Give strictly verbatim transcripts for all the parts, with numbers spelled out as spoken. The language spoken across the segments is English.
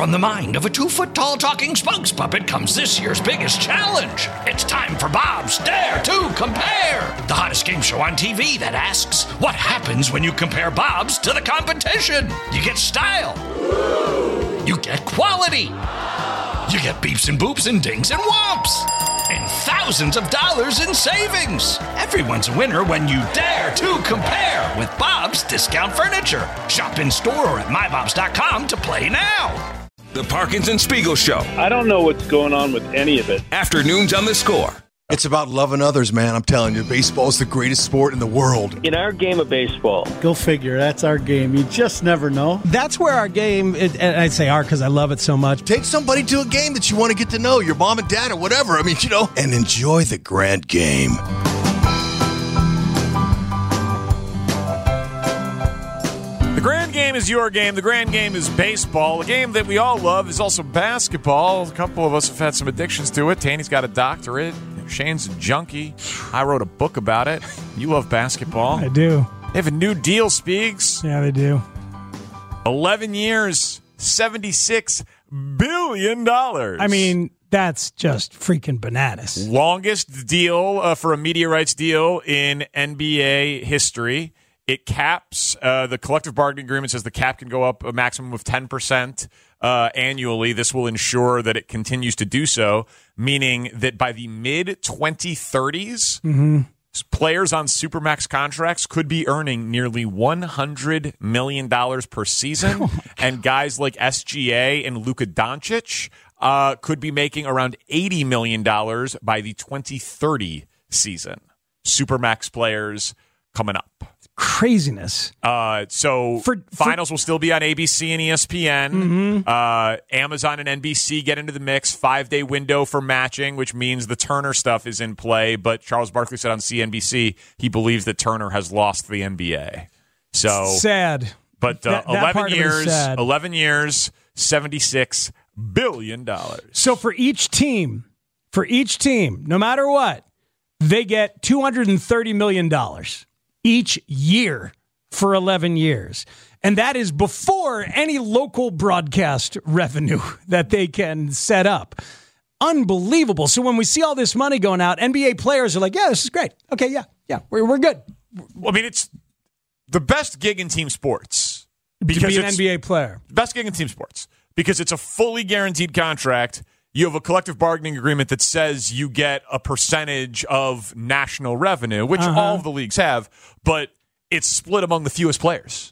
From the mind of a two-foot-tall talking spokes puppet comes this year's biggest challenge. It's time for Bob's Dare to Compare, the hottest game show on T V that asks, what happens when you compare Bob's to the competition? You get style. You get quality. You get beeps and boops and dings and whomps. And thousands of dollars in savings. Everyone's a winner when you dare to compare with Bob's Discount Furniture. Shop in store or at my bobs dot com to play now. The Parkinson Spiegel Show. I don't know what's going on with any of it. Afternoons on The Score. It's about loving others, man. I'm telling you, baseball is the greatest sport in the world. In our game of baseball. Go figure. That's our game. You just never know. That's where our game, is, and I say our because I love it so much. Take somebody to a game that you want to get to know, your mom and dad or whatever. I mean, you know, and enjoy the grand game. The grand game is your game. The grand game is baseball. A game that we all love is also basketball. A couple of us have had some addictions to it. Tanny's got a doctorate. Shane's a junkie. I wrote a book about it. You love basketball. I do. They have a new deal, Speaks. Yeah, they do. eleven years, seventy-six billion dollars. I mean, that's just freaking bananas. Longest deal uh, for a media rights deal in N B A history. It caps, uh, the collective bargaining agreement says the cap can go up a maximum of ten percent uh, annually. This will ensure that it continues to do so, meaning that by the mid twenty thirties, mm-hmm. players on Supermax contracts could be earning nearly one hundred million dollars per season, oh and guys like S G A and Luka Doncic uh, could be making around eighty million dollars by the twenty thirty season. Supermax players coming up. Craziness. Uh, so for, for, finals will still be on A B C and E S P N. Mm-hmm. Uh, Amazon and N B C get into the mix. Five-day window for matching, which means the Turner stuff is in play. But Charles Barkley said on C N B C he believes that Turner has lost the N B A. So sad. But uh, that, that eleven years, eleven years, seventy-six billion dollars. So for each team, for each team, no matter what, they get two hundred thirty million dollars. Each year for eleven years. And that is before any local broadcast revenue that they can set up. Unbelievable. So when we see all this money going out, N B A players are like, yeah, this is great. Okay, yeah, yeah, we're, we're good. I mean, it's the best gig in team sports. Because to be an N B A player. Best gig in team sports. Because it's a fully guaranteed contract. You have a collective bargaining agreement that says you get a percentage of national revenue, which uh-huh. all of the leagues have, but it's split among the fewest players.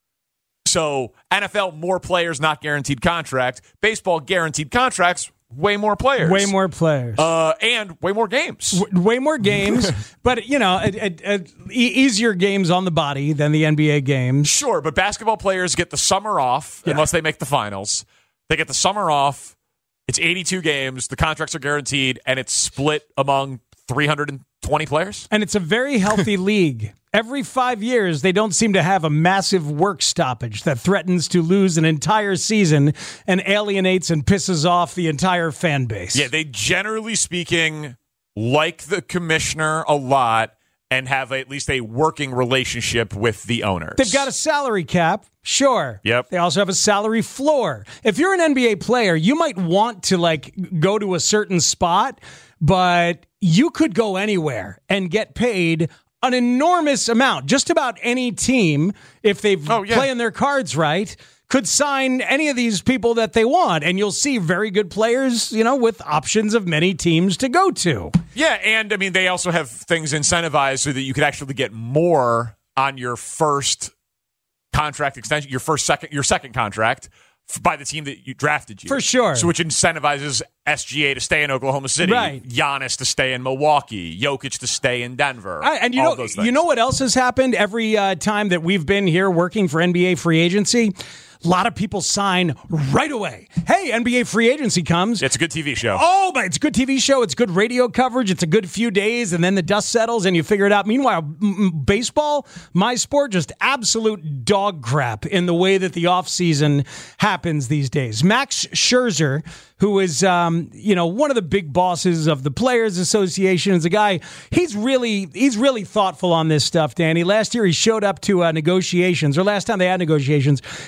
So N F L, more players, not guaranteed contract. Baseball, guaranteed contracts, way more players. Way more players. Uh, and way more games. W- way more games, but, you know, a, a, a e- easier games on the body than the N B A games. Sure, but basketball players get the summer off, yeah. unless they make the finals. They get the summer off. It's eighty-two games. The contracts are guaranteed, and it's split among three hundred twenty players. And it's a very healthy league. Every five years, they don't seem to have a massive work stoppage that threatens to lose an entire season and alienates and pisses off the entire fan base. Yeah, they generally speaking like the commissioner a lot and have at least a working relationship with the owners. They've got a salary cap. Sure. Yep. They also have a salary floor. If you're an N B A player, you might want to like go to a certain spot, but you could go anywhere and get paid an enormous amount. Just about any team, if they've oh, yeah. playing their cards right, could sign any of these people that they want. And you'll see very good players, you know, with options of many teams to go to. Yeah, and I mean, they also have things incentivized so that you could actually get more on your first contract extension, your first second, your second contract by the team that you drafted you. For sure. So which incentivizes S G A to stay in Oklahoma City, right. Giannis to stay in Milwaukee, Jokic to stay in Denver. I, and you all know, those things. you know what else has happened every uh, time that we've been here working for N B A free agency? A lot of people sign right away. Hey, N B A free agency comes. It's a good T V show. Oh, but it's a good T V show. It's good radio coverage. It's a good few days, and then the dust settles, and you figure it out. Meanwhile, m- baseball, my sport, just absolute dog crap in the way that the offseason happens these days. Max Scherzer, who is, um, you know, one of the big bosses of the Players Association, is a guy, he's really, he's really thoughtful on this stuff, Danny. Last year, he showed up to uh, negotiations, or last time they had negotiations, he showed up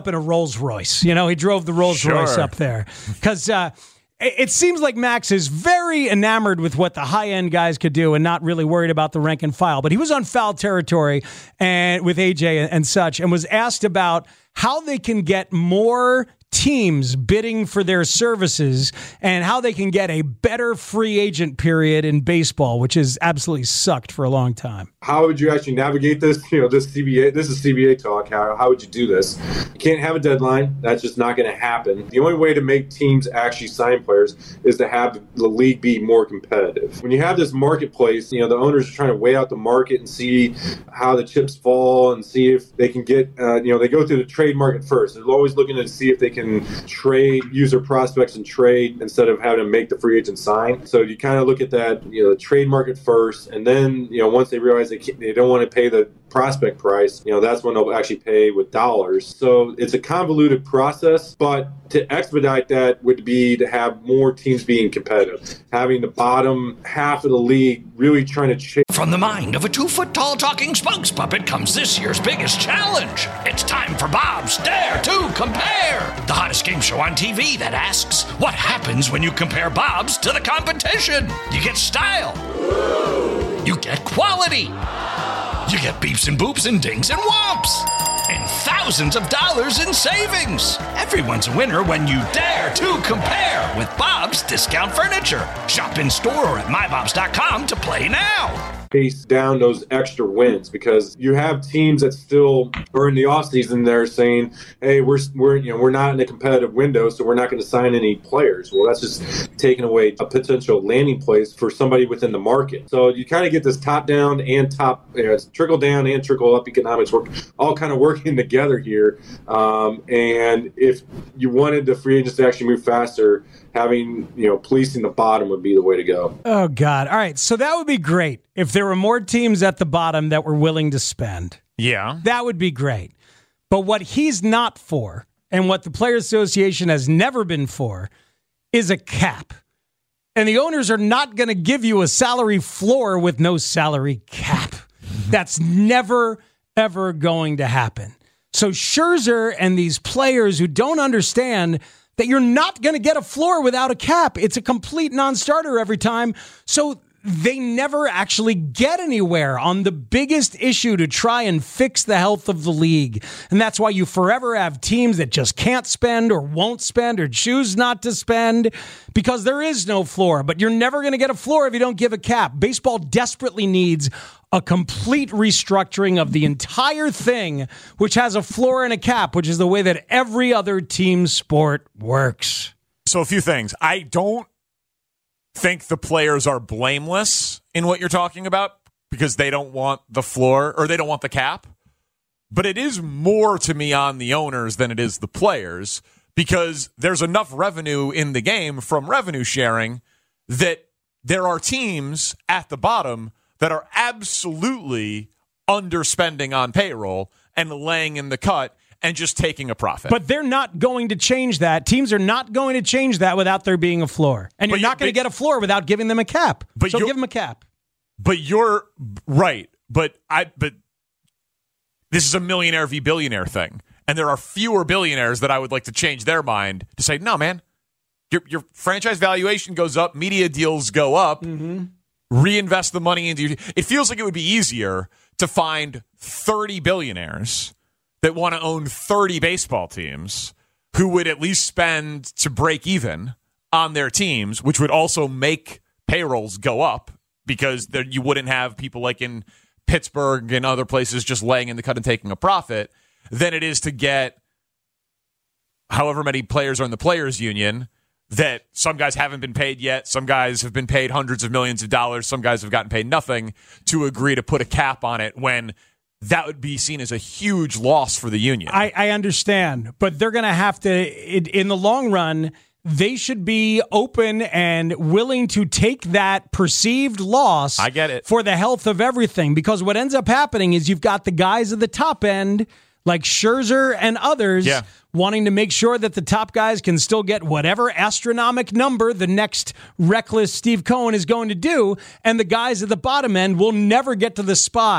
up in a Rolls Royce. You know, he drove the Rolls Sure. Royce up there because uh, it, it seems like Max is very enamored with what the high end guys could do and not really worried about the rank and file. But he was on foul territory and with A J and, and such, and was asked about how they can get more teams bidding for their services and how they can get a better free agent period in baseball, which has absolutely sucked for a long time. How would you actually navigate this? You know, this C B A, this is C B A talk. How, how would you do this? You can't have a deadline. That's just not going to happen. The only way to make teams actually sign players is to have the league be more competitive. When you have this marketplace, you know, the owners are trying to weigh out the market and see how the chips fall and see if they can get, uh, you know, they go through the trade market first. They're always looking to see if they can trade, use their prospects and trade instead of having to make the free agent sign. So you kind of look at that, you know, the trade market first, and then, you know, once they realize they can't, they don't want to pay the prospect price, you know, that's when they'll actually pay with dollars. So it's a convoluted process, but to expedite that would be to have more teams being competitive, having the bottom half of the league really trying to chase. From the mind of a two-foot-tall talking spokes puppet comes this year's biggest challenge. It's time for Bob's Dare to Compare, the hottest game show on T V that asks, what happens when you compare Bob's to the competition? You get style. You get quality. You get beeps and boops and dings and whomps. And thousands of dollars in savings. Everyone's a winner when you dare to compare with Bob's Discount Furniture. Shop in store or at my bobs dot com to play now. Pace down those extra wins because you have teams that still are in the offseason. They're saying, "Hey, we're we're you know we're not in a competitive window, so we're not going to sign any players." Well, that's just taking away a potential landing place for somebody within the market. So you kind of get this top down and top, you know, it's trickle down and trickle up economics work all kind of working together here. Um, and if you wanted the free agents to actually move faster, having, you know, policing the bottom would be the way to go. Oh, God. All right. So that would be great if there were more teams at the bottom that were willing to spend. Yeah. That would be great. But what he's not for, and what the Players Association has never been for, is a cap. And the owners are not going to give you a salary floor with no salary cap. That's never, ever going to happen. So Scherzer and these players who don't understand that you're not going to get a floor without a cap. It's a complete non-starter every time. So they never actually get anywhere on the biggest issue to try and fix the health of the league. And that's why you forever have teams that just can't spend or won't spend or choose not to spend because there is no floor. But you're never going to get a floor if you don't give a cap. Baseball desperately needs a complete restructuring of the entire thing, which has a floor and a cap, which is the way that every other team sport works. So a few things. I don't think the players are blameless in what you're talking about because they don't want the floor or they don't want the cap. But it is more to me on the owners than it is the players because there's enough revenue in the game from revenue sharing that there are teams at the bottom that are absolutely underspending on payroll and laying in the cut and just taking a profit. But they're not going to change that. Teams are not going to change that without there being a floor. And you're but not going to get a floor without giving them a cap. But so give them a cap. But you're right. But I but this is a millionaire v billionaire thing. And there are fewer billionaires that I would like to change their mind to say, no, man, your your franchise valuation goes up, media deals go up. Mm-hmm. Reinvest the money into your. It feels like it would be easier to find thirty billionaires that want to own thirty baseball teams who would at least spend to break even on their teams, which would also make payrolls go up because there, you wouldn't have people like in Pittsburgh and other places just laying in the cut and taking a profit, than it is to get however many players are in the players union that some guys haven't been paid yet. Some guys have been paid hundreds of millions of dollars. Some guys have gotten paid nothing to agree to put a cap on it when that would be seen as a huge loss for the union. I, I understand, but they're going to have to, in, in the long run, they should be open and willing to take that perceived loss. I get it. For the health of everything, because what ends up happening is you've got the guys at the top end, like Scherzer and others, yeah. wanting to make sure that the top guys can still get whatever astronomical number the next reckless Steve Cohen is going to do, and the guys at the bottom end will never get to the spot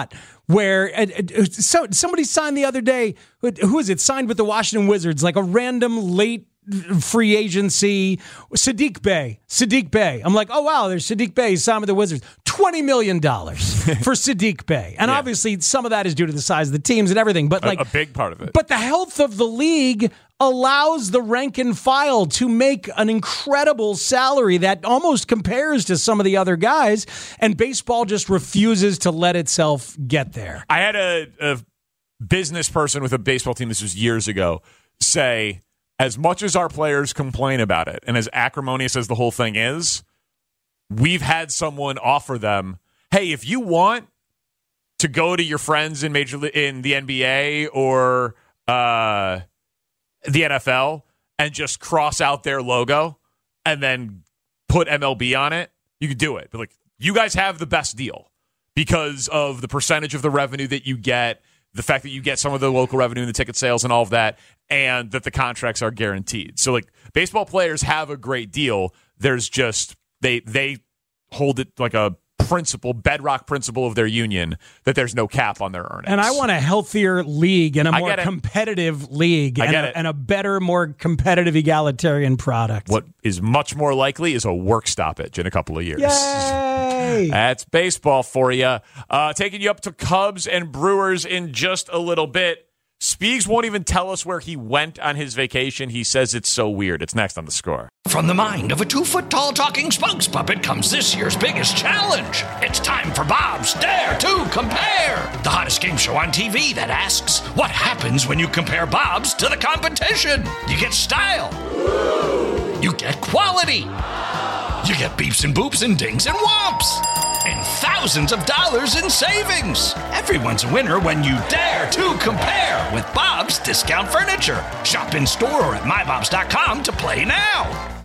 where uh, uh, so, somebody signed the other day. Who, who is it? Signed with the Washington Wizards, like a random late free agency. Sadiq Bey. Sadiq Bey. I'm like, oh, wow, there's Sadiq Bey. He's signed with the Wizards. twenty million dollars for Sadiq Bey. And yeah. obviously, some of that is due to the size of the teams and everything. But like a, a big part of it. But the health of the league allows the rank and file to make an incredible salary that almost compares to some of the other guys, and baseball just refuses to let itself get there. I had a, a business person with a baseball team, this was years ago, say, as much as our players complain about it, and as acrimonious as the whole thing is, we've had someone offer them, hey, if you want to go to your friends in major in the N B A or uh the N F L and just cross out their logo and then put M L B on it, you could do it. But like, you guys have the best deal because of the percentage of the revenue that you get, the fact that you get some of the local revenue and the ticket sales and all of that, and that the contracts are guaranteed. So like, baseball players have a great deal. There's just, they they hold it like a principle, bedrock principle of their union, that there's no cap on their earnings. And I want a healthier league and a more competitive league I and, get a, it. and a better, more competitive egalitarian product. What is much more likely is a work stoppage in a couple of years. Yay! That's baseball for you. Uh, taking you up to Cubs and Brewers in just a little bit. Speegs won't even tell us where he went on his vacation. He says it's so weird. It's next on The Score. From the mind of a two-foot-tall talking spokes puppet comes this year's biggest challenge. It's time for Bob's Dare to Compare, the hottest game show on T V that asks, what happens when you compare Bob's to the competition? You get style. You get quality. You get beeps and boops and dings and whomps. And thousands of dollars in savings. Everyone's a winner when you dare to compare with Bob's Discount Furniture. Shop in store or at my bobs dot com to play now.